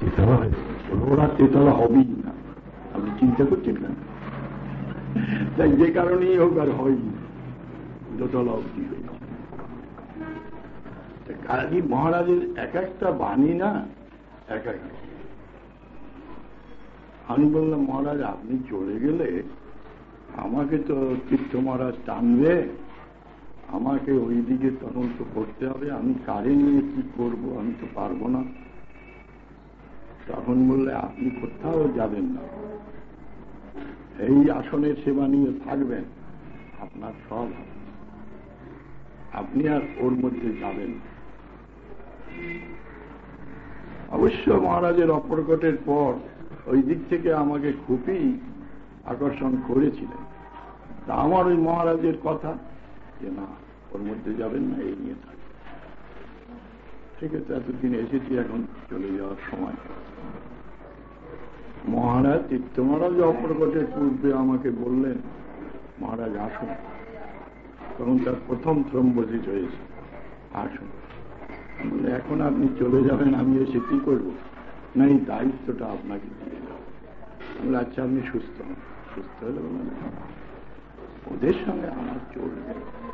তেতলা হয়ে ওরা তেতলা হবেই না, আপনি চিন্তা করছেন না। তাই যে কারণেই হোক আর হয়নি, দোতলা অবধি হয়েছে। কাজী মহারাজের এক একটা বাণী না এক এক। আমি বললাম, মহারাজ আপনি চলে গেলে আমাকে তো তীর্থ মহারাজ টানবে, আমাকে ওই দিকে তদন্ত করতে হবে, আমি কারে নিয়ে কি করব, আমি তো পারবো না। তখন বললে, আপনি কোথাও যাবেন না, এই আসনের সেবা নিয়ে থাকবেন, আপনার সব আপনি আর ওর মধ্যে যাবেন। অবশ্য মহারাজের অপ্রকটের পর ওই দিক থেকে আমাকে খুবই আকর্ষণ করেছিলেন। তা আমার ওই মহারাজের কথা যে না, ওর মধ্যে যাবেন না, এই নিয়ে থাকবেন। ঠিক আছে, এতদিন এসেছি, এখন চলে যাওয়ার সময়। মহারাজ তীর্থ মহারাজ অপ্রকটের পূর্বে আমাকে বললেন, মহারাজ আসুন। তখন তার প্রথম থ্রম্বোসিস হয়েছে, আসুন। বলে, এখন আপনি চলে যাবেন, আমি এসে কি করবো? না, এই দায়িত্বটা আপনাকে দিয়ে যাবো। বলে, আচ্ছা আপনি সুস্থ হন। সুস্থ হলে বললেন, ওদের সঙ্গে আমার চলবে।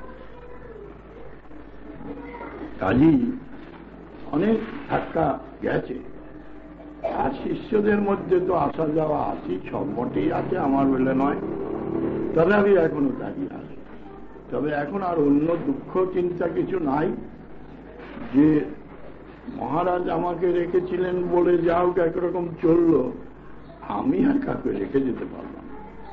কাজী অনেক ধাক্কা গেছে, আর শিষ্যদের মধ্যে তো আসা যাওয়া আছি, সব মতেই আছে, আমার বলে নয়। তবে আমি এখনো দাঁড়িয়ে আছি। তবে এখন আর অন্য দুঃখ চিন্তা কিছু নাই, যে মহারাজ আমাকে রেখেছিলেন বলে যাও একরকম চললো, আমি আর কাকে রেখে যেতে পারলাম।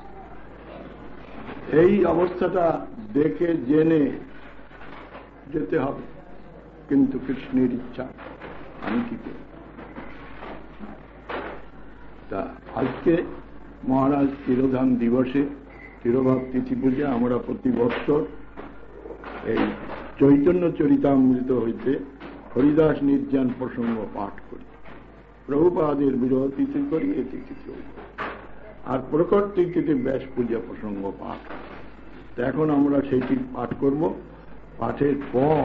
এই অবস্থাটা দেখে জেনে যেতে হবে, কিন্তু কৃষ্ণের ইচ্ছা, আমি কি করি। তা আজকে মহারাজ তিরোধান দিবসে, তিরোভাব তিথি পূজা, আমরা প্রতি বৎসর এই চৈতন্য চরিতামৃত হইতে হরিদাস নির্যান প্রসঙ্গ পাঠ করি। প্রভুপাদের বিরহ তিথি করি, এ তিথি চলি। আর প্রকট তিথিতে ব্যাস পূজা প্রসঙ্গ পাঠ। এখন আমরা সেইটি পাঠ করব। পাঠের পর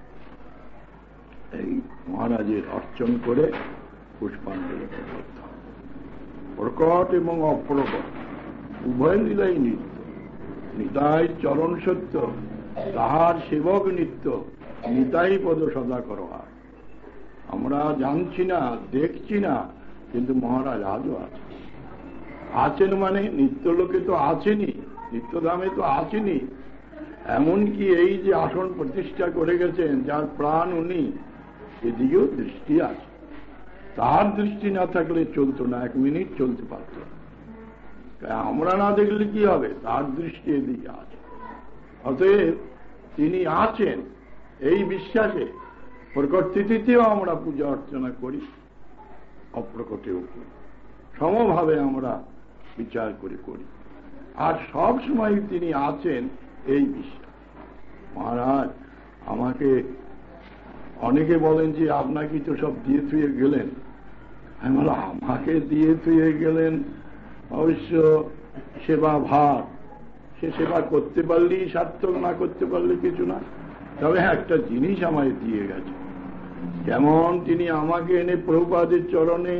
এই মহারাজের অর্চন করে পুষ্পাঞ্জলি করতে হবে। প্রকট এবং অপ্রকট উভয় লীলাই নিত্য, নিতাই চরণ সত্য, তাহার সেবক নিত্য, নিতাই পদ সদা করোয়া। আমরা জানছি না, দেখছি না, কিন্তু মহারাজ আজও আছে। আছেন মানে নিত্যলোকে তো আছেনই, নিত্যধামে তো আছেনই। এমনকি এই যে আসন প্রতিষ্ঠা করে গেছেন, যার প্রাণ উনি, এদিকেও দৃষ্টি আছে। তার দৃষ্টি না থাকলে চলতো না, এক মিনিট চলতে পারত। আমরা না দেখলে কি হবে, তার দৃষ্টি এদিকে আছে। অতএব তিনি আছেন এই বিশ্বাসে প্রকট তিথিতেও আমরা পূজা অর্চনা করি, অপ্রকটেও করি, সমভাবে আমরা বিচার করে করি। আর সব সময় তিনি আছেন এই বিশ্বাস। মহারাজ আমাকে অনেকে বলেন যে আপনাকে তো সব দিয়ে থুয়ে গেলেন। আমি বললাম, আমাকে দিয়ে থুয়ে গেলেন অবশ্য সেবা ভার, সে সেবা করতে পারলেই সার্থক, না করতে পারলে কিছু না। তবে একটা জিনিস আমায় দিয়ে গেছে, যেমন তিনি আমাকে এনে প্রভুপাদের চরণে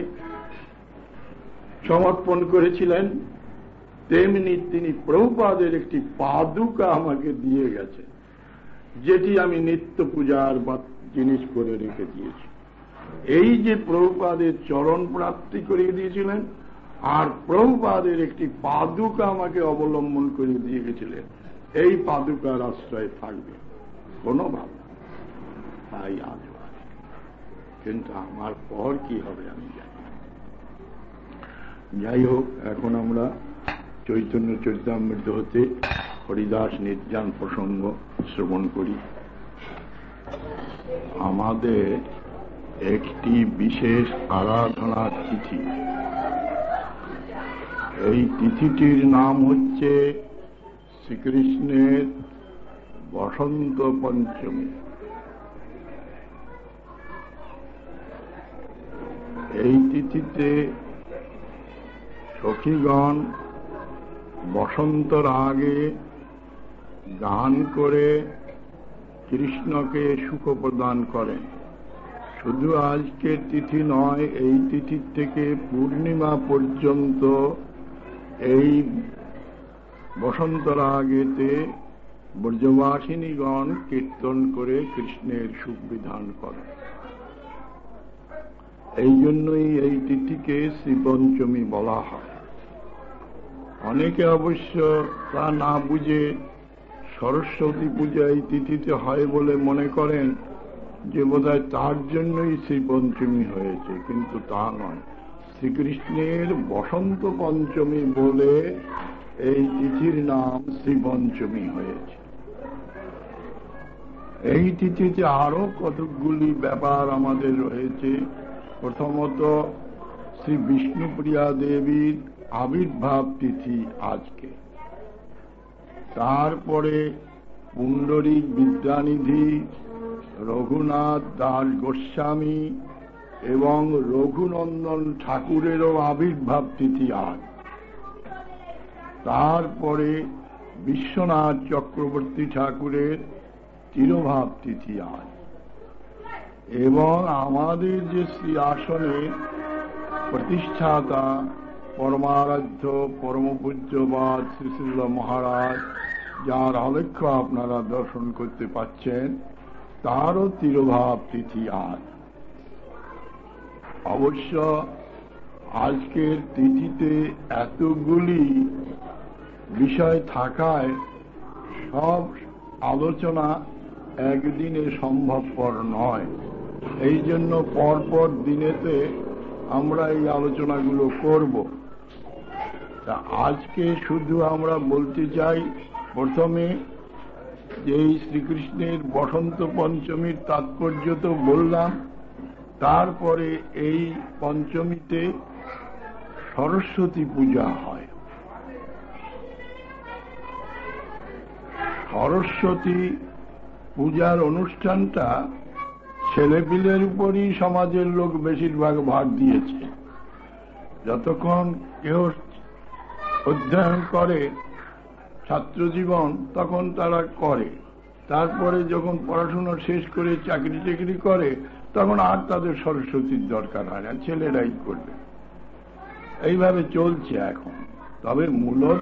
সমর্পণ করেছিলেন, তেমনি তিনি প্রভুপাদের একটি পাদুকা আমাকে দিয়ে গেছে, যেটি আমি নিত্য পূজার জিনিস করে রেখে দিয়েছি। এই যে প্রভুপাদের চরণ প্রাপ্তি করিয়ে দিয়েছিলেন, আর প্রভুপাদের একটি পাদুকা আমাকে অবলম্বন করে দিয়ে গেছিলেন, এই পাদুকার আশ্রয়ে থাকবে কোনো ভাবনা। তাই আজ আছে, কিন্তু আমার পর কি হবে আমি জানি না। যাই হোক, এখন আমরা চৈতন্য চরিতামৃত হতে হরিদাস নির্যান প্রসঙ্গ শ্রবণ করি। আমাদের একটি বিশেষ আরাধনার তিথি, এই তিথিটির নাম হচ্ছে শ্রীকৃষ্ণের বসন্ত পঞ্চমী। এই তিথিতে সখীগণ বসন্ত রাগে গান করে কৃষ্ণকে সুখ প্রদান করেন। শুধু আজকের তিথি নয়, এই তিথির থেকে পূর্ণিমা পর্যন্ত এই বসন্ত রাগেতে ব্রজবাসিনীগণ কীর্তন করে কৃষ্ণের সুখ বিধান করে। এই জন্যই এই তিথিকে শ্রীপঞ্চমী বলা হয়। অনেকে অবশ্য তা না বুঝে সরস্বতী পূজা এই তিথিতে হয় বলে মনে করেন যে বোধহয় তার জন্যই শ্রীপঞ্চমী হয়েছে, কিন্তু তা নয়। শ্রীকৃষ্ণের বসন্ত পঞ্চমী বলে এই তিথির নাম শ্রীপঞ্চমী হয়েছে। এই তিথিতে আরো কতকগুলি ব্যাপার আমাদের রয়েছে। প্রথমত, শ্রী বিষ্ণুপ্রিয়া দেবীর আবির্ভাব তিথি আজকে। তারপরে পুণ্ডরীক বিদ্যানিধি, রঘুনাথ দাস গোস্বামী এবং রঘুনন্দন ঠাকুরেরও আবির্ভাব তিথি আজ। তারপরে বিশ্বনাথ চক্রবর্তী ঠাকুরের তিরোভাব তিথি আজ। এবং আমাদের যে শ্রী আসনের প্রতিষ্ঠাতা পরমারাধ্য পরমপূজ্যবাদ শ্রী শ্রীল মহারাজ, যার আলেখ্য আপনারা দর্শন করতে পাচ্ছেন, তারও তিরোভাব তিথি আজ। অবশ্য আজকের তিথিতে এতগুলি বিষয় থাকায় সব আলোচনা একদিনে সম্ভবপর নয়। এই জন্য পরপর দিনেতে আমরা এই আলোচনাগুলো করব। তা আজকে শুধু আমরা বলতে চাই, প্রথমে যে এই শ্রীকৃষ্ণের বসন্ত পঞ্চমীর তাৎপর্য তো বললাম, তারপরে এই পঞ্চমীতে সরস্বতী পূজা হয়। সরস্বতী পূজার অনুষ্ঠানটা ছেলেপিলের উপরই সমাজের লোক বেশিরভাগ ভাগ দিয়েছে। যতক্ষণ কেউ অধ্যয়ন করে ছাত্র জীবন, তখন তারা করে। তারপরে যখন পড়াশোনা শেষ করে চাকরি টাকরি করে, তখন আর তাদের সরস্বতীর দরকার হয় না, ছেলেরাই করবে। এইভাবে চলছে এখন। তবে মূলত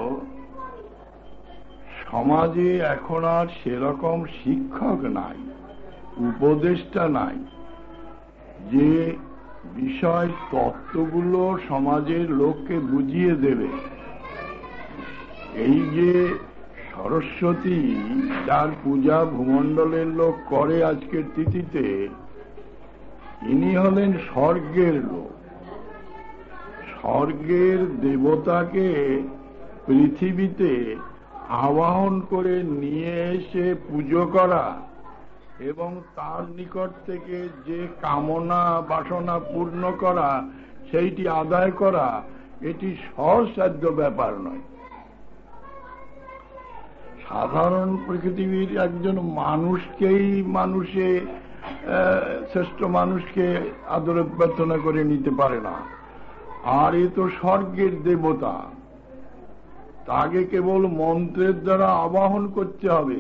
সমাজে এখন আর সেরকম শিক্ষক নাই, উপদেষ্টা নাই, যে বিষয় তত্ত্বগুলো সমাজের লোককে বুঝিয়ে দেবে। এই যে সরস্বতী, যার পূজা ভূমণ্ডলের লোক করে আজকের তিথিতে, ইনি হলেন স্বর্গের লোক। স্বর্গের দেবতাকে পৃথিবীতে আবাহন করে নিয়ে এসে পুজো করা এবং তার নিকট থেকে যে কামনা বাসনা পূর্ণ করা, সেইটি আদায় করা, এটি সহজসাধ্য ব্যাপার নয়। সাধারণ পৃথিবীর একজন মানুষকেই মানুষে শ্রেষ্ঠ মানুষকে আদর অভ্যর্থনা করে নিতে পারে না, আর এ তো স্বর্গের দেবতা। তাকে কেবল মন্ত্রের দ্বারা আবাহন করতে হবে।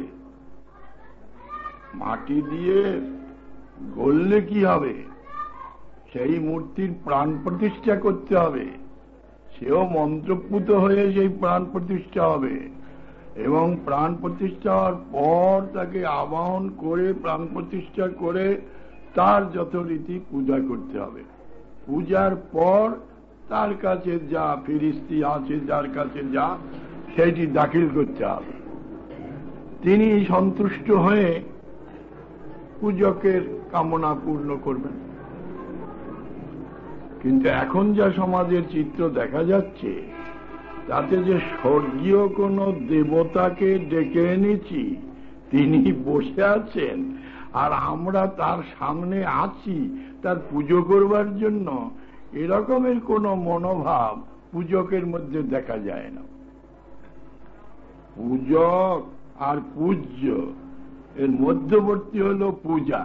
মাটি দিয়ে গড়লে কি হবে? সেই মূর্তির প্রাণ প্রতিষ্ঠা করতে হবে। সেও মন্ত্রপুত হয়ে সেই প্রাণ প্রতিষ্ঠা হবে, এবং প্রাণ প্রতিষ্ঠা হওয়ার পর তাকে আবাহন করে প্রাণ প্রতিষ্ঠা করে তার যথারীতি পূজা করতে হবে। পূজার পর তার কাছে যা ফিরিস্তি আছে, যার কাছে যা, সেটি দাখিল করতে হবে। তিনি সন্তুষ্ট হয়ে পূজকের কামনা পূর্ণ করবেন। কিন্তু এখন যা সমাজের চিত্র দেখা যাচ্ছে, তাতে যে স্বর্গীয় কোন দেবতাকে ডেকে এনেছি, তিনি বসে আছেন আর আমরা তার সামনে আছি তার পুজো করবার জন্য, এরকমের কোন মনোভাব পূজকের মধ্যে দেখা যায় না। পূজক আর পূজ্য, এর মধ্যবর্তী হল পূজা।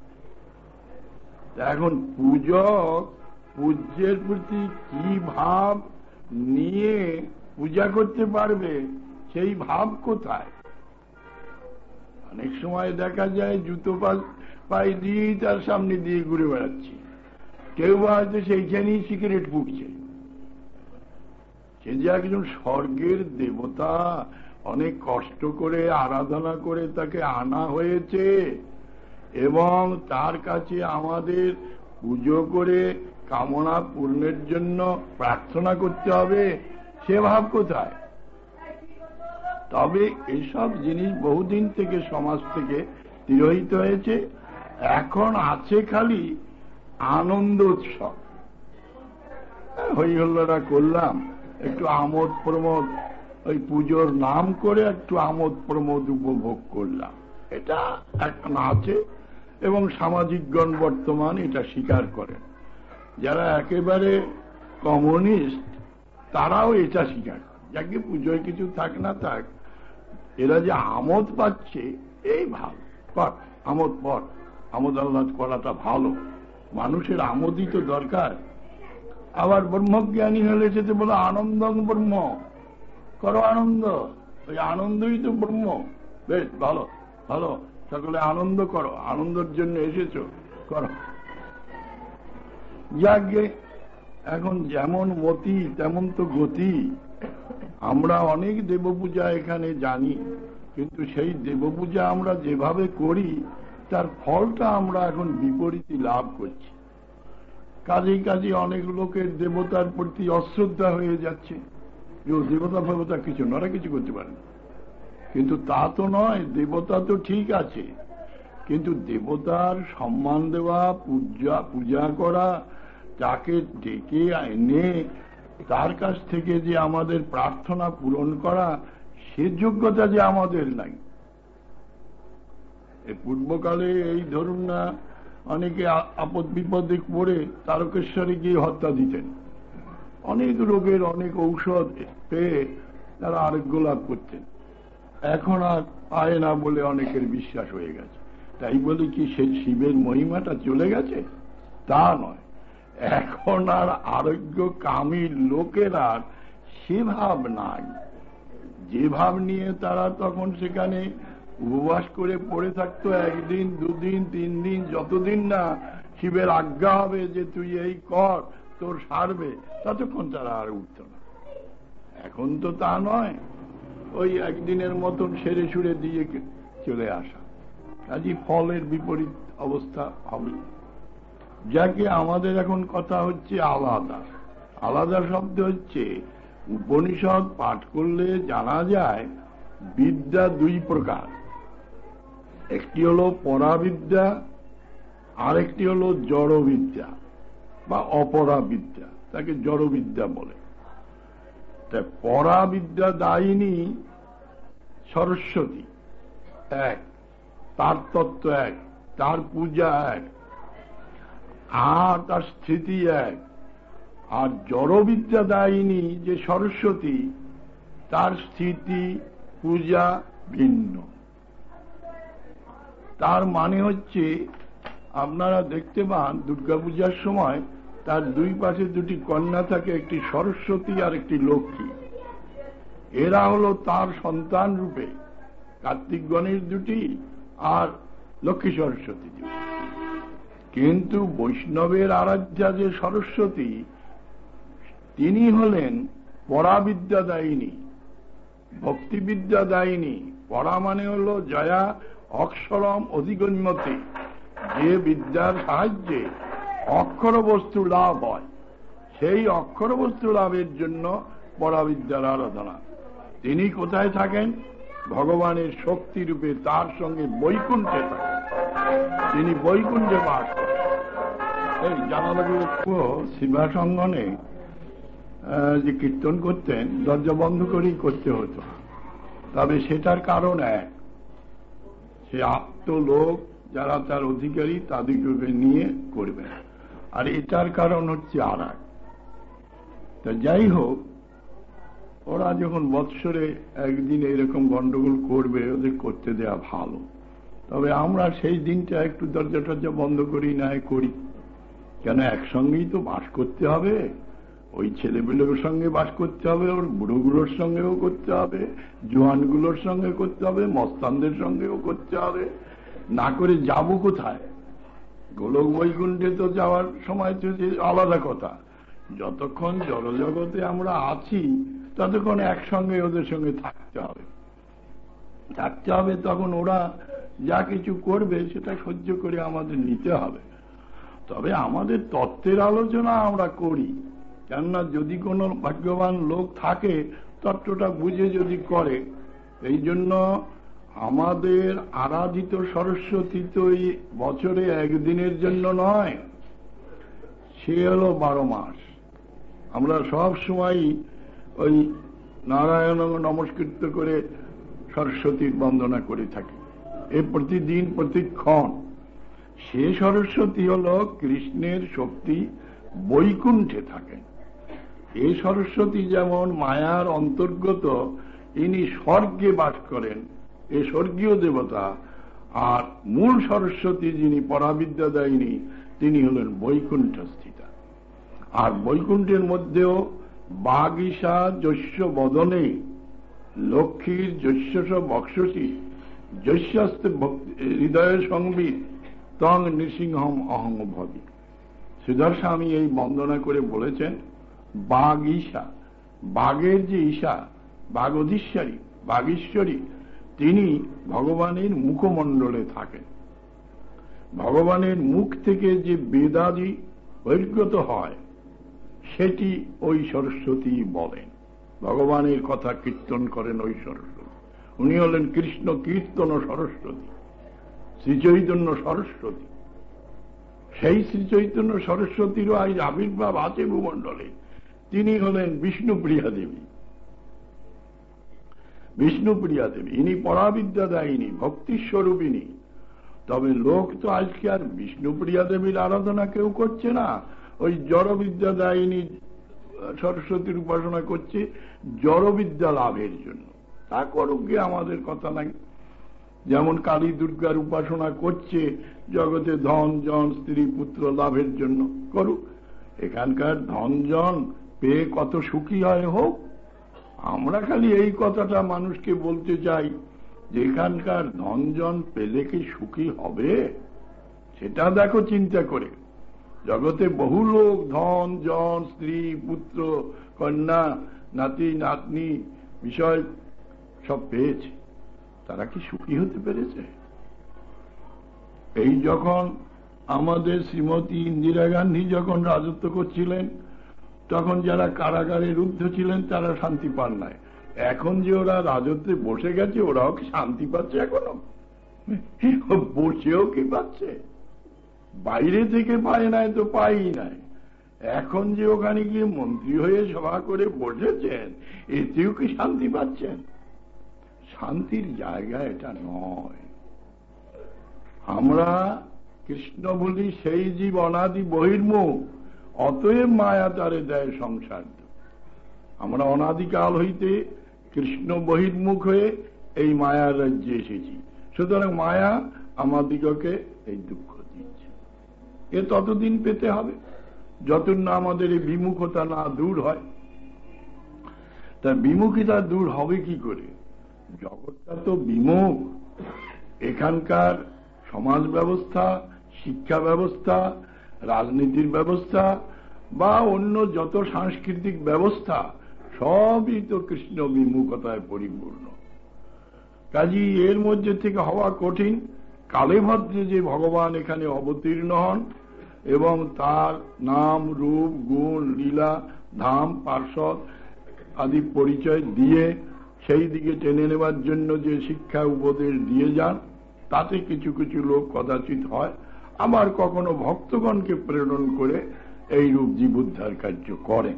এখন পূজক পূজ্যের প্রতি কি ভাব নিয়ে পূজা করতে পারবে, সেই ভাব কোথায়? অনেক সময় দেখা যায় জুতো পাই দিয়েই তার সামনে দিয়ে ঘুরে বেড়াচ্ছি, কেউ হয়তো সেইখানেই সিগারেট ফুঁকছে। সে যে একজন স্বর্গের দেবতা, অনেক কষ্ট করে আরাধনা করে তাকে আনা হয়েছে, এবং তার কাছে আমাদের পুজো করে কামনা পূর্ণের জন্য প্রার্থনা করতে হবে, সে ভাব কোথায়? তবে এসব জিনিস বহুদিন থেকে সমাজ থেকে তিরোহিত হয়েছে। এখন আছে খালি আনন্দ উৎসব, হই হল্লাটা করলাম, একটু আমোদ প্রমোদ, ওই পুজোর নাম করে একটু আমোদ প্রমোদ উপভোগ করলাম, এটা এখন আছে। এবং সামাজিকগণ বর্তমান এটা স্বীকার করেন। যারা একেবারে কমিউনিস্ট তারাও এটা স্বীকার করে, যাকে পুজোয় কিছু থাক না থাক, এরা যে আমোদ পাচ্ছে এই ভাব পর, আমোদ পর, আমোদ আহ্লাদ করাটা ভালো, মানুষের আমোদই তো দরকার। আবার ব্রহ্মজ্ঞানী হলে সেটা বলো আনন্দং ব্রহ্ম, করো আনন্দ, ওই আনন্দই তো ব্রহ্ম। বেশ ভালো ভালো, সকলে আনন্দ করো, আনন্দের জন্য এসেছো, করো। যাকে এখন যেমন মতি তেমন তো গতি। আমরা অনেক দেবপূজা এখানে জানি, কিন্তু সেই দেবপূজা আমরা যেভাবে করি তার ফলটা আমরা এখন বিপরীতই লাভ করছি। কাজেই কাজে অনেক লোকের দেবতার প্রতি অশ্রদ্ধা হয়ে যাচ্ছে, যে দেবতা ফেবতা কিছু নরা কিছু করতে পারে না। কিন্তু তা তো নয়, দেবতা তো ঠিক আছে, কিন্তু দেবতার সম্মান দেওয়া, পূজা করা, তাকে ডেকে এনে তার কাছ থেকে যে আমাদের প্রার্থনা পূরণ করা, সে যোগ্যতা যে আমাদের নাই। পূর্বকালে এই ধরুন না, অনেকে আপদ বিপদে পড়ে তারকেশ্বরে গিয়ে হত্যা দিতেন, অনেক রোগের অনেক ঔষধ পেয়ে তারা আরোগ্য লাভ করতেন। এখন আর পায় না বলে অনেকের বিশ্বাস হয়ে গেছে। তাই বলে কি সেই শিবের মহিমাটা চলে গেছে? তা নয়, এখন আর আরোগ্য কামী লোকের আর সে ভাব নাই। যে ভাব নিয়ে তারা তখন সেখানে উপবাস করে পড়ে থাকতো, একদিন দুদিন তিন দিন, যতদিন না শিবের আজ্ঞা হবে যে তুই এই কর তোর সারবে, ততক্ষণ তারা আর উঠত না। এখন তো তা নয়, ওই একদিনের মতন সেরে সুরে দিয়ে চলে আসা, কাজী ফলের বিপরীত অবস্থা হবে। যাকে আমাদের এখন কথা হচ্ছে আলাদা। আলাদা শব্দ হচ্ছে, উপনিষদ পাঠ করলে জানা যায় বিদ্যা দুই প্রকার, একটি হলো পরাবিদ্যা, আরেকটি হলো জড়বিদ্যা বা অপরাবিদ্যা, তাকে জড়বিদ্যা বলে। তাই পরাবিদ্যা দায়িনী সরস্বতী এক, তার তত্ত্ব এক, তার পূজা এক, আর তার স্থিতি এক। আর জড়বিদ্যা দায়িনী যে সরস্বতী, তার স্থিতি পূজা ভিন্ন। তার মানে হচ্ছে, আপনারা দেখতে পান দুর্গাপূজার সময় তার দুই পাশে দুটি কন্যা থাকে, একটি সরস্বতী আর একটি লক্ষ্মী। এরা হলো তার সন্তান রূপে, কার্তিক গণেশ দুটি আর লক্ষ্মী সরস্বতী দুটি। কিন্তু বৈষ্ণবের আরাধ্যা যে সরস্বতী, তিনি হলেন পরাবিদ্যা দায়িনী, ভক্তিবিদ্যা দায়িনী। পরা মানে হলো জয়া অক্ষরম অধিগম্যতে, যে বিদ্যার সাহায্যে অক্ষর বস্তু লাভ হয়, সেই অক্ষর বস্তু লাভের জন্য পরাবিদ্যার আরাধনা। তিনি কোথায় থাকেন? ভগবানের শক্তি রূপে তার সঙ্গে বৈকুণ্ঠে থাকেন, তিনি বৈকুণ্ঠে বাস করেন। এই জানালাগুলো শিবাসঙ্গনে যে কীর্তন করতেন, দরজা বন্ধ করেই করতে হতো। তবে সেটার কারণ এক, সে আত্মলোক যারা তার অধিকারী তাদেরকে নিয়ে করবেন, আর এটার কারণ হচ্ছে আর এক। তা যাই হোক, ওরা যখন বৎসরে একদিন এরকম গন্ডগোল করবে, ওদের করতে দেয়া ভালো। তবে আমরা সেই দিনটা একটু দরজা টরজা বন্ধ করি, না করি কেন? একসঙ্গেই তো বাস করতে হবে, ওই ছেলেগুলোর সঙ্গে বাস করতে হবে, ওর বুড়োগুলোর সঙ্গেও করতে হবে, জোয়ানগুলোর সঙ্গে করতে হবে, মস্তানদের সঙ্গেও করতে হবে। না করে যাব কোথায়? গোলক বৈকুণ্ঠে তো যাওয়ার সময় তো আলাদা কথা, যতক্ষণ জড়জগতে আমরা আছি ততক্ষণ একসঙ্গে ওদের সঙ্গে থাকতে হবে। তখন ওরা যা কিছু করবে সেটা সহ্য করে আমাদের নিতে হবে। তবে আমাদের তত্ত্বের আলোচনা আমরা করি, কেননা যদি কোনো ভাগ্যবান লোক থাকে তত্ত্বটা বুঝে যদি করে। এই জন্য আমাদের আরাধিত সরস্বতী তো এই বছরে একদিনের জন্য নয়, সে হলো 12 মাস। আমরা সব সময় ওই নারায়ণ নমস্কৃত করে সরস্বতীর বন্দনা করে থাকি, এ প্রতিদিন প্রতিক্ষণ। সে সরস্বতী হল কৃষ্ণের শক্তি, বৈকুণ্ঠে থাকেন। এই সরস্বতী যেমন মায়ার অন্তর্গত, ইনি স্বর্গে বাস করেন, এ স্বর্গীয় দেবতা। আর মূল সরস্বতী যিনি পরাবিদ্যা দায়িনী, তিনি হলেন বৈকুণ্ঠস্থিতা। আর বৈকুণ্ঠের মধ্যেও বাগীশা যস্য বদনে লক্ষ্মীর যস্যস বক্ষসী যস্যাস্তে হৃদয় সংবিত তং নৃসিংহম অহং ভবি। শ্রীধর স্বামী এই বন্দনা করে বলেছেন, বাঘ ঈশা, বাঘের যে ঈশা, বাঘ অধীশ্বরী, বাঘীশ্বরী, তিনি ভগবানের মুখমণ্ডলে থাকেন। ভগবানের মুখ থেকে যে বেদাদি বহির্গত হয় সেটি ওই সরস্বতী বলেন। ভগবানের কথা কীর্তন করেন ওই সরস্বতী। উনি হলেন কৃষ্ণ কীর্তন সরস্বতী, শ্রীচৈতন্য সরস্বতী। সেই শ্রীচৈতন্য সরস্বতীরও আজ আবির্ভাব আছে ভূমণ্ডলে। তিনি হলেন বিষ্ণুপ্রিয়া দেবী। বিষ্ণুপ্রিয়া দেবী ইনি পরাবিদ্যা দায়িনী, ভক্তিস্বরূপিণী। তবে লোক তো আজকে আর বিষ্ণুপ্রিয়া দেবীর আরাধনা কেউ করছে না, ওই জড়বিদ্যা দায়িনী সরস্বতীর উপাসনা করছে জড়বিদ্যা লাভের জন্য। তা করুক গিয়ে, আমাদের কথা নাই। যেমন কালী দুর্গার উপাসনা করছে জগতে ধন জন স্ত্রী পুত্র লাভের জন্য, করুক। এখানকার ধন জন পেয়ে কত সুখী হয় হোক। আমরা খালি এই কথাটা মানুষকে বলতে চাই যে এখানকার ধন জন পেলে কি সুখী হবে সেটা দেখো চিন্তা করে। জগতে বহু লোক ধন জন স্ত্রী পুত্র কন্যা নাতি নাতনি বিষয় সব পেয়েছে, তারা কি সুখী হতে পেরেছে? এই যখন আমাদের শ্রীমতী ইন্দিরা গান্ধী যখন রাজত্ব করছিলেন, তখন যারা কারাগারে রুদ্ধ ছিলেন তারা শান্তি পান নাই। এখন যে ওরা রাজত্বে বসে গেছে, ওরাও কি শান্তি পাচ্ছে? এখনো বসেও কি পাচ্ছে? বাইরে থেকে পায় নাই তো পাই নাই। এখন যে ওখানে গিয়ে মন্ত্রী হয়ে সভা করে বসেছেন, এতেও কি শান্তি পাচ্ছেন? শান্তির জায়গা এটা নয়। আমরা কৃষ্ণ বলি সেই জীব অনাদি বহির্মুখ, অতএব মায়া তারে দেয় সংসার। আমরা অনাদিকাল হইতে কৃষ্ণ বহির্মুখ হয়ে এই মায়ার রাজ্যে এসেছি, সুতরাং মায়া আমাদিগকে এই দুঃখ দিচ্ছে। এ ততদিন পেতে হবে যতদিন না আমাদের এই বিমুখতা না দূর হয়। তা বিমুখিতা দূর হবে কি করে? জগৎটা তো বিমুখ। এখানকার সমাজ ব্যবস্থা, শিক্ষা ব্যবস্থা, রাজনীতির ব্যবস্থা বা অন্য যত সাংস্কৃতিক ব্যবস্থা সবই তো কৃষ্ণ বিমুখতায় পরিপূর্ণ। কাজী এর মধ্যে থেকে হওয়া কঠিন। কালে ভদ্রে যে ভগবান এখানে অবতীর্ণ হন এবং তার নাম রূপ গুণ লীলা ধাম পার্শ্বদ আদি পরিচয় দিয়ে সেই দিকে টেনে নেবার জন্য যে শিক্ষা উপদেশ দিয়ে যান, তাতে কিছু কিছু লোক কদাচিৎ হয়, আবার কখনো ভক্তগণকে প্রেরণ করে এই রূপ জীবোদ্ধার কার্য করেন।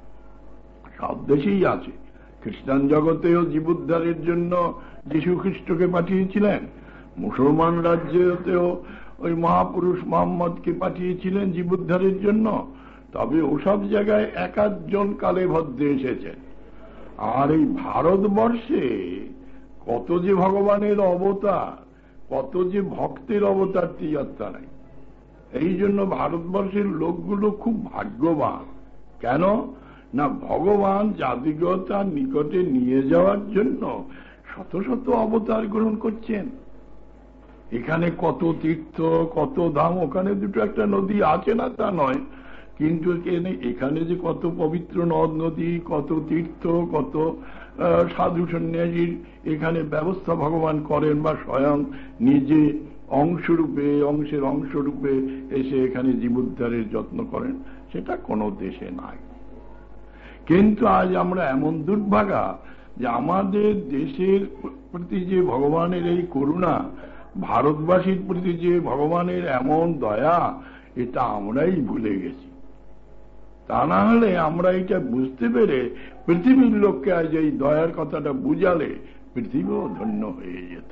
সব দেশেই আছে। খ্রিস্টান জগতেও জীবোদ্ধারের জন্য যীশু খ্রিস্টকে পাঠিয়েছিলেন, মুসলমান রাজ্যেতেও ওই মহাপুরুষ মোহাম্মদকে পাঠিয়েছিলেন জীবোদ্ধারের জন্য। তবে ওসব জায়গায় এক আধজন কালে ভদ্রে এসেছেন। আর এই ভারতবর্ষে কত যে ভগবানের অবতার, কত যে ভক্তের অবতার, তীয়াত্রা নাই। এই জন্য ভারতবর্ষের লোকগুলো খুব ভাগ্যবান। কেন না, ভগবান জাতিগতার নিকটে নিয়ে যাওয়ার জন্য শত শত অবতার গ্রহণ করছেন। এখানে কত তীর্থ, কত ধাম, ওখানে দুটো একটা নদী আছে না তা নয়, কিন্তু এখানে যে কত পবিত্র নদ নদী, কত তীর্থ, কত সাধু সন্ন্যাসীর এখানে ব্যবস্থা ভগবান করেন, বা স্বয়ং নিজে অংশের অংশরূপে এসে এখানে জীবোদ্ধারের যত্ন করেন, সেটা কোনো দেশে নাই। কিন্তু আজ আমরা এমন দুর্ভাগা যে আমাদের দেশের প্রতি যে ভগবানের এই করুণা, ভারতবাসীর প্রতি যে ভগবানের এমন দয়া, এটা আমরাই ভুলে গেছি। তা না হলে আমরা এটা বুঝতে পেরে পৃথিবীর লোককে আজ এই দয়ার কথাটা বুঝালে পৃথিবীও ধন্য হয়ে যেত।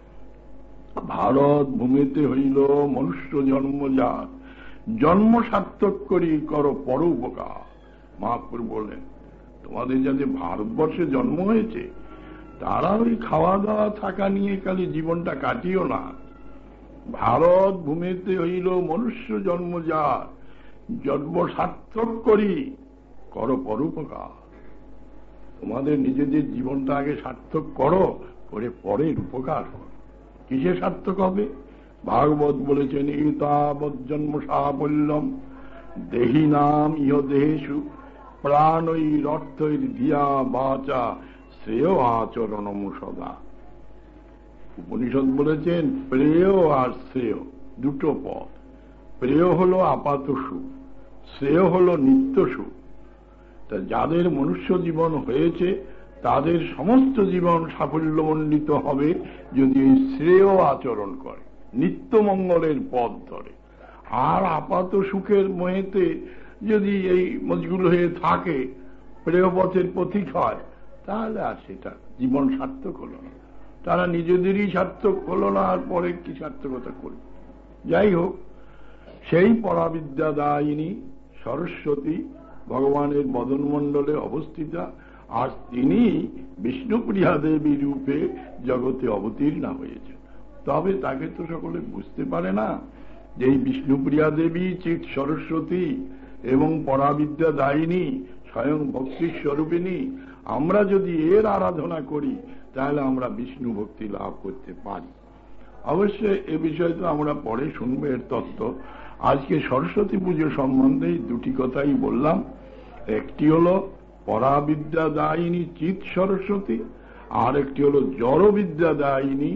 ভারত ভূমিতে হইল মনুষ্য জন্মজাত, জন্ম সার্থক করি করো পরোপকার। মহাপ্রভু বললেন, তোমাদের যাদের ভারতবর্ষে জন্ম হয়েছে তারা ওই খাওয়া দাওয়া থাকা নিয়ে খালি জীবনটা কাটিও না। ভারত ভূমিতে হইল মনুষ্য জন্মজাত, জন্ম সার্থক করি করো পরোপকার। তোমাদের নিজেদের জীবনটা আগে সার্থক করো, করে পরের উপকার করো। কিসে সার্থক হবে? ভাগবত বলেছেন, এতাবৎ জন্ম সাফল্যম দেহি নাম ইহ দেহেষু প্রাণৈর অর্থৈর ধিয়া বাচা শ্রেয় আচরণম সদা। উপনিষদ বলেছেন প্রেয় আর শ্রেয় দুটো পথ। প্রেয় হল আপাত সুখ, শ্রেয় হল নিত্য সুখ। তা যাদের মনুষ্য জীবন হয়েছে তাদের সমস্ত জীবন সাফল্যমণ্ডিত হবে যদি এই শ্রেয় আচরণ করে, নিত্য মঙ্গলের পথ ধরে। আর আপাত সুখের মোহেতে যদি এই মজগুল হয়ে থাকে, প্রেয় পথের পথিক হয়, তাহলে আর সেটা জীবন সার্থক হলো না। তারা নিজেদেরই সার্থক হলো না, আর পরে কি সার্থকতা করবে? যাই হোক, সেই পরাবিদ্যা দায়িনী সরস্বতী ভগবানের বদনমণ্ডলে অবস্থিতা, আর তিনি বিষ্ণুপ্রিয়া দেবী রূপে জগতে অবতীর্ণা হয়েছেন। তবে তাকে তো সকলে বুঝতে পারে না যে এই বিষ্ণুপ্রিয়া দেবী চিৎ সরস্বতী এবং পরাবিদ্যা দায়িনী স্বয়ং ভক্তির স্বরূপিণী। আমরা যদি এর আরাধনা করি তাহলে আমরা বিষ্ণু ভক্তি লাভ করতে পারি। অবশ্যই এ বিষয়ে তো আমরা পরে শুনবো এর তত্ত্ব। আজকে সরস্বতী পুজো সম্বন্ধে দুটি কথাই বললাম। একটি হল পরাবিদ্যা দায়িনী চিৎ সরস্বতী, আর একটি হল জড়বিদ্যা দায়িনী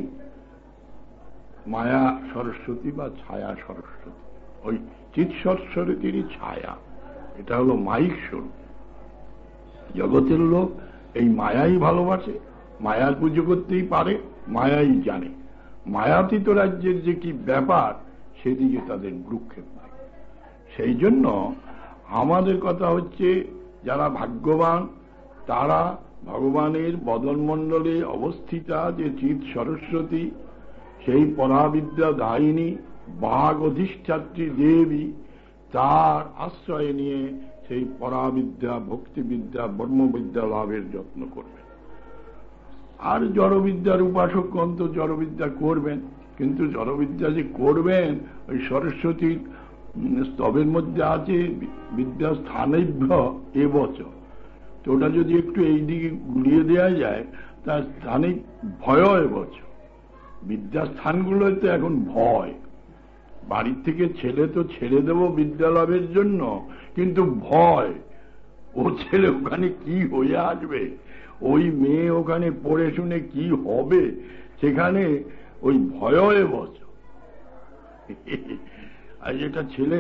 মায়া সরস্বতী বা ছায়া সরস্বতী। ওই চিৎ সরস্বতীরই ছায়া, এটা হলো মায়িক স্বরূপ। জগতের লোক এই মায়াই ভালোবাসে, মায়ার পুজো করতেই পারে, মায়াই জানে। মায়াতীত রাজ্যের যে কি ব্যাপার সেদিকে তাদের ভ্রুক্ষেপ নাই। সেই জন্য আমাদের কথা হচ্ছে, যারা ভাগ্যবান তারা ভগবানের বদনমণ্ডলে অবস্থিতা যে চিৎ সরস্বতী, সেই পরাবিদ্যা দায়িনী বাঘ অধিষ্ঠাত্রী দেবী, তার আশ্রয় নিয়ে সেই পরাবিদ্যা ভক্তিবিদ্যা ব্রহ্মবিদ্যা লাভের যত্ন করবেন। আর জড়বিদ্যার উপাসকগণ তো জড়বিদ্যা করবেন, কিন্তু জড়বিদ্যা যে করবেন ওই সরস্বতীর স্তবের মধ্যে আছে বিদ্যাস্থানেভ্য এ বছর, তো ওটা যদি একটু এই দিকে গুলিয়ে দেওয়া যায়, তার স্থানে ভয় এ বছর। বিদ্যাস্থানগুলোতে এখন ভয়। বাড়ির থেকে ছেলে তো ছেড়ে দেব বিদ্যালাভের জন্য, কিন্তু ভয় ও ছেলে ওখানে কি হয়ে আসবে, ওই মেয়ে ওখানে পড়ে শুনে কি হবে, সেখানে ওই ভয় বছর। আর যেটা ছেলে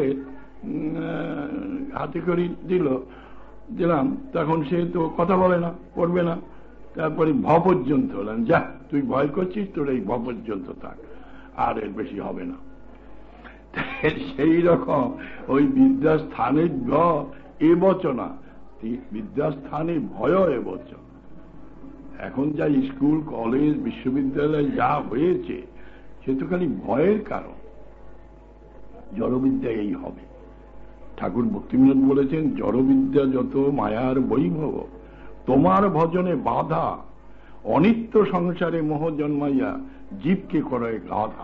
হাতে করে দিলাম, তখন সে তো কথা বলে না, পড়বে না। তারপরে ভ পর্যন্ত হলেন, যা তুই ভয় করছিস, তোর এই ভ পর্যন্ত থাক, আর এর বেশি হবে না। সেই রকম ওই বিদ্যাস্থানে এ বচনা, বিদ্যাস্থানে ভয় এ বচন। এখন যা স্কুল কলেজ বিশ্ববিদ্যালয় যা হয়েছে সে তো খালি ভয়ের কারণ। জড়বিদ্যা এই হবে। ঠাকুর ভক্তিবিনোদ বলেছেন, জড়বিদ্যা যত মায়ার বৈভব, তোমার ভজনে বাধা, অনিত্য সংসারে মোহ জন্মাইয়া জীবকে করে গাধা।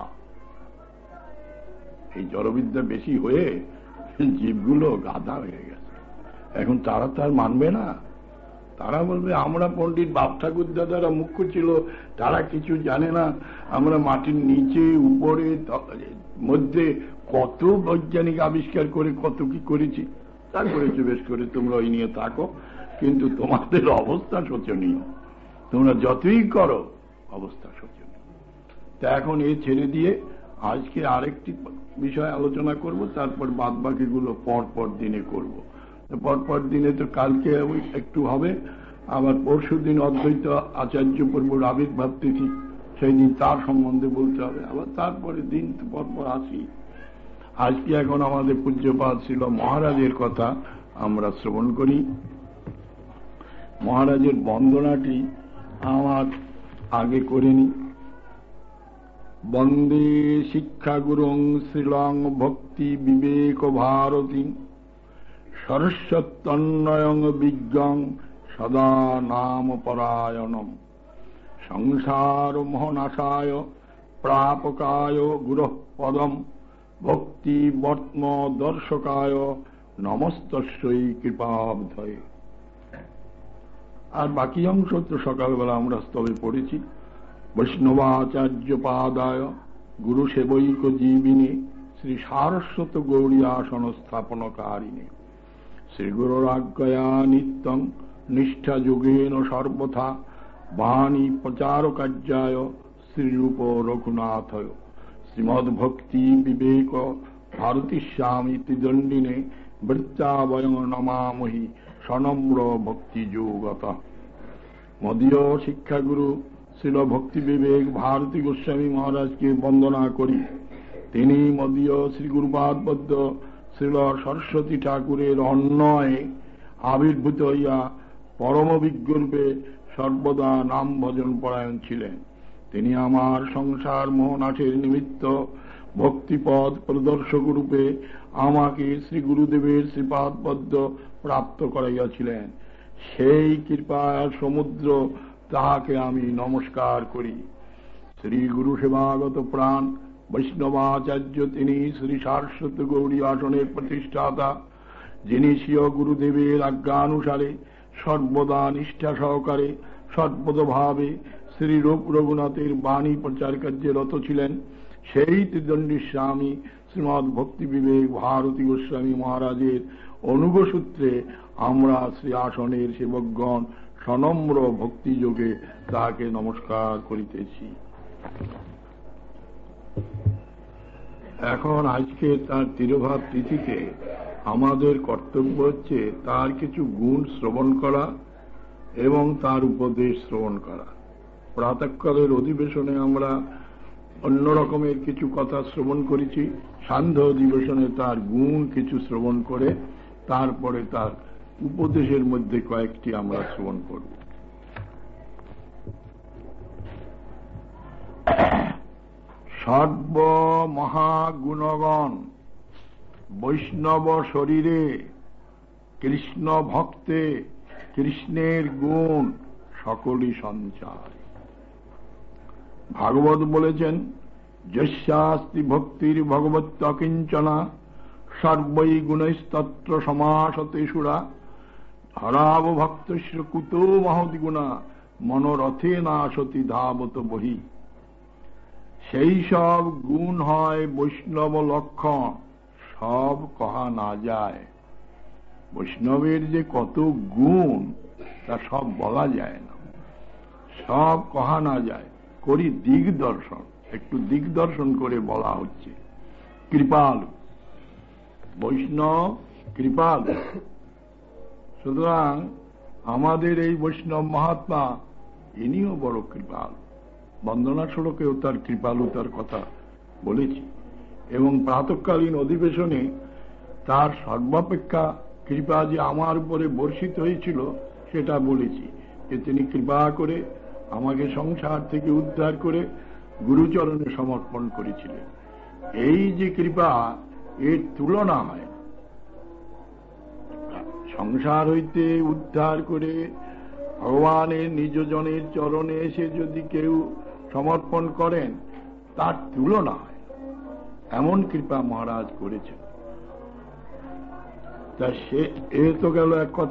এই জড়বিদ্যা বেশি হয়ে জীবগুলো গাধা হয়ে গেছে। এখন তারা তার মানবে না, তারা বলবে আমরা পণ্ডিত বাপ ঠাকুর দাদারা মুখ্য ছিল, তারা কিছু জানে না, আমরা মাটির নিচে উপরে মধ্যে কত বৈজ্ঞানিক আবিষ্কার করে কত কি করেছি। তা করেছে, বেশ করে, তোমরা ওই নিয়ে থাকো, কিন্তু তোমাদের অবস্থা শোচনীয়, তোমরা যতই করো অবস্থা শোচনীয়। তা এখন এই ছেড়ে দিয়ে আজকে আরেকটি বিষয় আলোচনা করব, তারপর বাদ বাকিগুলো পর দিনে করব। পর দিনে তো কালকে একটু হবে, আবার পরশু দিন অদ্বৈত আচার্য পূর্বর আবির্ভাব তিথি, সেই দিন তার সম্বন্ধে বলতে হবে, আবার তারপরে দিন তো পর আসি। আজকে এখন আমাদের পূজ্যপাদ ছিল মহারাজের কথা আমরা শ্রবণ করি। মহারাজের বন্দনাটি আমার আগে করিনি। বন্দে শিক্ষা গুরুং শ্রীলং ভক্তি বিবেক ভারতী সরস্বত্যন্বয়ং বিজ্ঞং সদা নাম পরায়ণম সংসার মোহনাশায় প্রাপকায় গুরুঃ পদম ভক্তি বর্ত্ম দর্শকায় নমস্তস্যৈ কৃপাবধয়ে। আর বাকি অংশ তো সকালবেলা আমরা স্তবে পড়েছি। বৈষ্ণবাচার্য পাদায় গুরু সেবৈক জীবিনে শ্রী সারস্বত গৌরীয়াসন স্থাপনকারিণে শ্রীগুরুরাজ্ঞয়া নিত্যং নিষ্ঠা যোগেন সর্বথা বাণী প্রচার কার্যায় শ্রীরূপ রঘুনাথয় শ্রীমদ্ভক্তি বিবেক ভারতীস্বামী ত্রিদণ্ডিনে বৃত্তাবয়ং নমামহি সনম্র ভক্তি যোগত। মদীয় শিক্ষাগুরু শ্রীল ভক্তি বিবেক ভারতী গোস্বামী মহারাজকে বন্দনা করি। তিনি মদীয় শ্রী গুরুপাদপদ্য শ্রীল সরস্বতী ঠাকুরের অন্যয়ে আবির্ভূত হইয়া পরম বিজ্ঞরূপে সর্বদা নাম ভজন পরায়ণ ছিলেন। তিনি আমার সংসার মোহনাশের নিমিত্ত ভক্তিপদ প্রদর্শক রূপে আমাকে শ্রী গুরুদেবের শ্রীপাদপদ্য প্রাপ্ত করাইয়াছিলেন। সেই কৃপার সমুদ্র তাহাকে আমি নমস্কার করি। শ্রী গুরু সেবাগত প্রাণ বৈষ্ণবাচার্য তিনি শ্রী সারস্বত গৌরী আসনের প্রতিষ্ঠাতা, যিনি স্বীয় গুরুদেবের আজ্ঞানুসারে সর্বদা নিষ্ঠা সহকারে সর্বতভাবে শ্রী রূপ রঘুনাথের বাণী প্রচার কার্যে রত ছিলেন। সেই ত্রিদণ্ডী স্বামী শ্রীমৎ ভক্তি বিবেক ভারতী গোস্বামী মহারাজের অনুগসূত্রে আমরা শ্রী আসনের সেবকগণ সনম্র ভক্তিযোগে তাকে নমস্কার করিতেছি। এখন আজকে তার তিরোভাব তিথিতে আমাদের কর্তব্য হচ্ছে তার কিছু গুণ শ্রবণ করা এবং তার উপদেশ শ্রবণ করা। প্রাতঃকালের অধিবেশনে আমরা অন্য রকমের কিছু কথা শ্রবণ করেছি, সান্ধ্য অধিবেশনে তার গুণ কিছু শ্রবণ করে তারপরে তার উপদেশের মধ্যে কয়েকটি আমরা শ্রবণ করব। সর্বমহাগুণগণ বৈষ্ণব শরীরে কৃষ্ণ ভক্তে কৃষ্ণের গুণ সকলই সঞ্চার। ভাগবত বলেছেন, যস্যাস্তি ভক্তির ভগবত্য কিঞ্চনা সর্বৈ গুণৈস্তত্র সমাসতে সুরা হরাব ভক্তস্য কুতো মহতি গুণা মনোরথে নাশতি ধাবত বহি। সেই সব গুণ হয় বৈষ্ণব লক্ষণ, সব কহা না যায়। বৈষ্ণবের যে কত গুণ তা সব বলা যায় না, সব কহা না যায়। করি দিগদর্শন, একটু দিগদর্শন করে বলা হচ্ছে। কৃপালু বৈষ্ণব, কৃপালু। সুতরাং আমাদের এই বৈষ্ণব মহাত্মা ইনিও বড় কৃপালু। বন্দনা শ্লোকেও তার কৃপালুতার কথা বলেছি এবং প্রাতঃকালীন অধিবেশনে তার সর্বাপেক্ষা কৃপা যে আমার উপরে বর্ষিত হয়েছিল সেটা বলেছি, যে তিনি কৃপা করে আমাকে সংসার থেকে উদ্ধার করে গুরুচরণে সমর্পণ করেছিলেন। এই যে কৃপা, এর তুলনা হয়। সংসার হইতে উদ্ধার করে ভগবানের নিজজনের চরণে এসে যদি কেউ সমর্পণ করেন, তার তুলনা হয়। এমন কৃপা মহারাজ করেছেন। তা সে এ তো গেল এক কথা।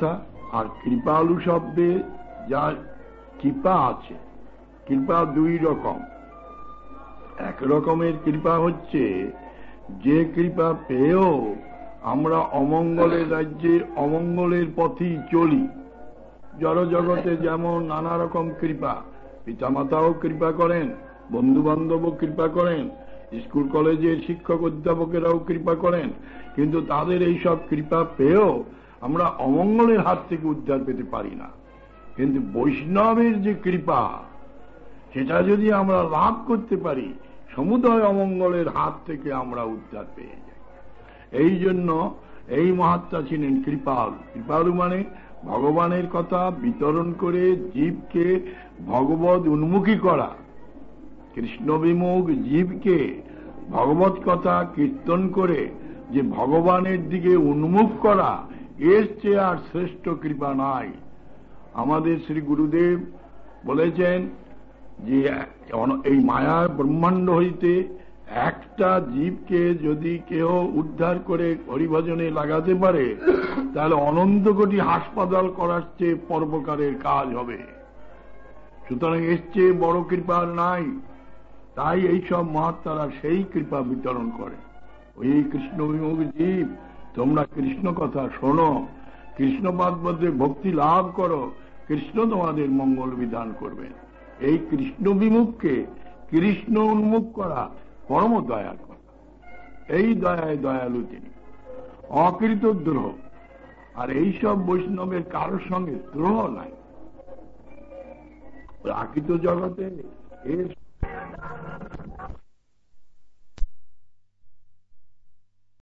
আর কৃপালু শব্দে যা কৃপা আছে, কৃপা দুই রকম। এক রকমের কৃপা হচ্ছে যে কৃপা পেয়েও আমরা অমঙ্গলের রাজ্যে অমঙ্গলের পথেই চলি। জড় জগতে যেমন নানা রকম কৃপা, পিতামাতাও কৃপা করেন, বন্ধু বান্ধবও কৃপা করেন, স্কুল কলেজের শিক্ষক অধ্যাপকেরাও কৃপা করেন, কিন্তু তাদের এই সব কৃপা পেয়েও আমরা অমঙ্গলের হাত থেকে উদ্ধার পেতে পারি না। কিন্তু বৈষ্ণবের যে কৃপা, সেটা যদি আমরা লাভ করতে পারি, সমুদয় অমঙ্গলের হাত থেকে আমরা উদ্ধার পেয়ে যাই। এই জন্য এই মহাত্মা ছিলেন কৃপালু। কৃপালু মানে ভগবানের কথা বিতরণ করে জীবকে ভগবত উন্মুখী করা, কৃষ্ণ বিমুখ জীবকে ভগবত কথা কীর্তন করে যে ভগবানের দিকে উন্মুখ করা, এর চেয়ে আর শ্রেষ্ঠ কৃপা নাই। আমাদের শ্রী গুরুদেব বলেছেন যে এই মায়ার ব্রহ্মাণ্ড হইতে একটা জীবকে যদি কেউ উদ্ধার করে হরিভজনে লাগাতে পারে, তাহলে অনন্ত কোটি হাসপাতাল করার চেয়ে পরোপকারের কাজ হবে। সুতরাং এর চেয়ে বড় কৃপা নাই। তাই এইসব মহাত্মারা সেই কৃপা বিতরণ করে। ওই কৃষ্ণ বিমুখ জীব, তোমরা কৃষ্ণ কথা শোনো, কৃষ্ণপাদ মধ্যে ভক্তি লাভ করো, কৃষ্ণ তোমাদের মঙ্গল বিধান করবেন। এই কৃষ্ণ বিমুখকে কৃষ্ণ উন্মুখ করা পরম দয়ার কথা। এই দয়ায় দয়ালু তিনি, অকৃত দ্রোহ। আর এইসব বৈষ্ণবের কারোর সঙ্গে দ্রোহ নাই। প্রাকৃত জগতে এর